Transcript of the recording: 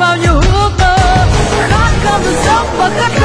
bao nhiêu ước mơ khát khao được sống và khát